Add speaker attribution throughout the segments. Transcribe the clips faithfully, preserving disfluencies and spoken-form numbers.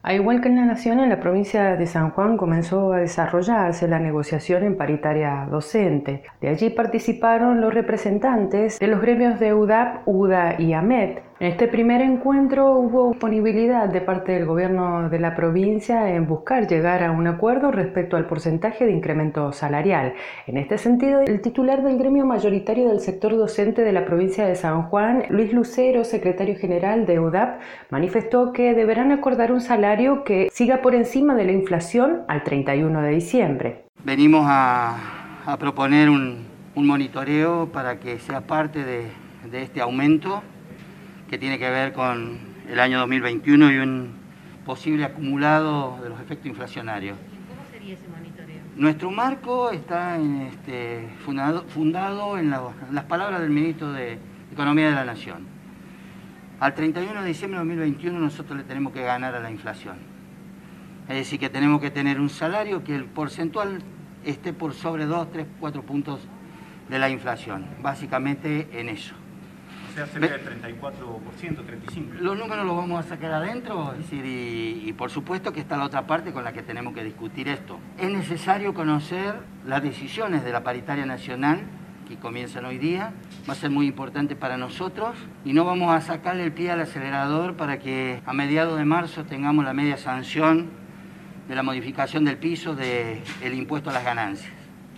Speaker 1: Al igual que en la Nación, en la provincia de San Juan comenzó a desarrollarse la negociación en paritaria docente. De allí participaron los representantes de los gremios de U D A P, U D A y AMET. En este primer encuentro hubo disponibilidad de parte del gobierno de la provincia en buscar llegar a un acuerdo respecto al porcentaje de incremento salarial. En este sentido, el titular del gremio mayoritario del sector docente de la provincia de San Juan, Luis Lucero, secretario general de U D A P, manifestó que deberán acordar un salario que siga por encima de la inflación al treinta y uno de diciembre.
Speaker 2: Venimos a, a proponer un, un monitoreo para que sea parte de, de este aumento que tiene que ver con el año dos mil veintiuno y un posible acumulado de los efectos inflacionarios.
Speaker 3: ¿Cómo sería ese monitoreo?
Speaker 2: Nuestro marco está en este, fundado, fundado en, la, en las palabras del ministro de Economía de la Nación. Al treinta y uno de diciembre de dos mil veintiuno nosotros le tenemos que ganar a la inflación. Es decir, que tenemos que tener un salario que el porcentual esté por sobre dos, tres, cuatro puntos de la inflación. Básicamente en eso.
Speaker 4: O sea, cerca del treinta y cuatro por ciento, treinta y cinco por ciento.
Speaker 2: Los números los vamos a sacar adentro, es decir, y, y por supuesto que está la otra parte con la que tenemos que discutir esto. Es necesario conocer las decisiones de la paritaria nacional que comienzan hoy día, va a ser muy importante para nosotros y no vamos a sacarle el pie al acelerador para que a mediados de marzo tengamos la media sanción de la modificación del piso del impuesto a las ganancias.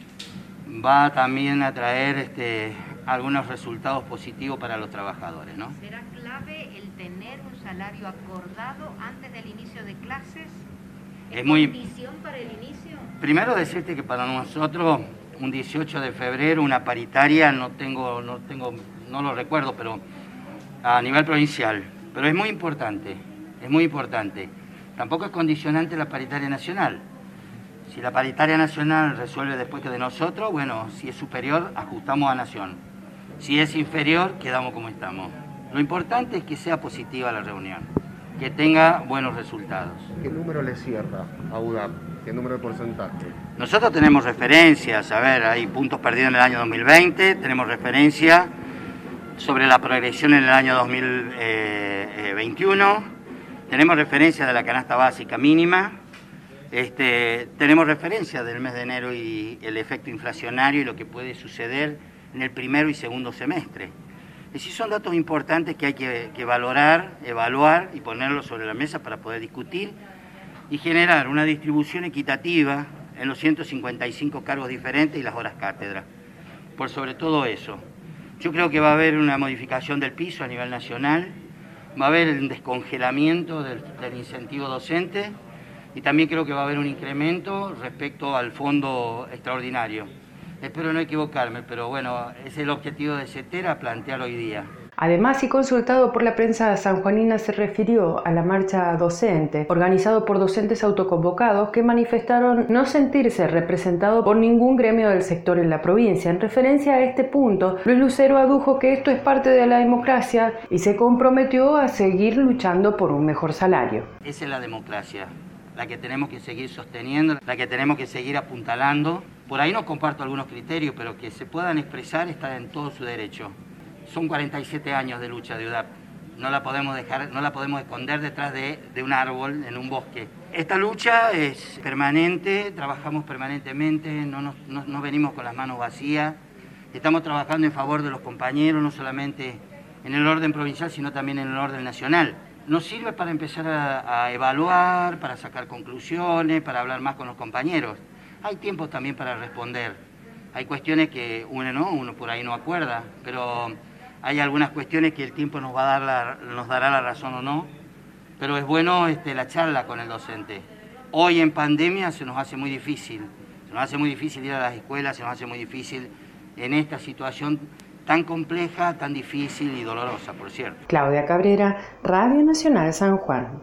Speaker 2: Va también a traer este, algunos resultados positivos para los trabajadores, ¿no?
Speaker 3: ¿Será clave el tener un salario acordado antes del inicio de clases? ¿Es,
Speaker 2: es muy
Speaker 3: condición para el inicio?
Speaker 2: Primero decirte que para nosotros un dieciocho de febrero, una paritaria, no tengo, no tengo, no lo recuerdo, pero a nivel provincial. Pero es muy importante, es muy importante. Tampoco es condicionante la paritaria nacional. Si la paritaria nacional resuelve después que de nosotros, bueno, si es superior, ajustamos a nación. Si es inferior, quedamos como estamos. Lo importante es que sea positiva la reunión, que tenga buenos resultados.
Speaker 5: ¿Qué número le cierra a U D A P? ¿Qué número de porcentaje?
Speaker 2: Nosotros tenemos referencias, a ver, hay puntos perdidos en el año dos mil veinte, tenemos referencia sobre la progresión en el año dos mil veintiuno, tenemos referencia de la canasta básica mínima, este, tenemos referencia del mes de enero y el efecto inflacionario y lo que puede suceder en el primero y segundo semestre. Es decir, son datos importantes que hay que, que valorar, evaluar y ponerlos sobre la mesa para poder discutir y generar una distribución equitativa en los ciento cincuenta y cinco cargos diferentes y las horas cátedra. Por sobre todo eso. Yo creo que va a haber una modificación del piso a nivel nacional, va a haber un descongelamiento del, del incentivo docente y también creo que va a haber un incremento respecto al fondo extraordinario. Espero no equivocarme, pero bueno, es el objetivo de CETERA plantear hoy día.
Speaker 1: Además, y consultado por la prensa sanjuanina, se refirió a la marcha docente, organizado por docentes autoconvocados que manifestaron no sentirse representados por ningún gremio del sector en la provincia. En referencia a este punto, Luis Lucero adujo que esto es parte de la democracia y se comprometió a seguir luchando por un mejor salario.
Speaker 2: Esa es la democracia, la que tenemos que seguir sosteniendo, la que tenemos que seguir apuntalando. Por ahí no comparto algunos criterios, pero que se puedan expresar está en todo su derecho. Son cuarenta y siete años de lucha de U D A P. No la podemos dejar, no la podemos esconder detrás de, de un árbol, en un bosque. Esta lucha es permanente, trabajamos permanentemente, no, nos, no, no venimos con las manos vacías. Estamos trabajando en favor de los compañeros, no solamente en el orden provincial, sino también en el orden nacional. Nos sirve para empezar a, a evaluar, para sacar conclusiones, para hablar más con los compañeros. Hay tiempo también para responder. Hay cuestiones que uno no, uno por ahí no acuerda, pero hay algunas cuestiones que el tiempo nos va a dar la, nos dará la razón o no, pero es bueno este, la charla con el docente. Hoy en pandemia se nos hace muy difícil, se nos hace muy difícil ir a las escuelas, se nos hace muy difícil en esta situación tan compleja, tan difícil y dolorosa, por cierto.
Speaker 1: Claudia Cabrera, Radio Nacional San Juan.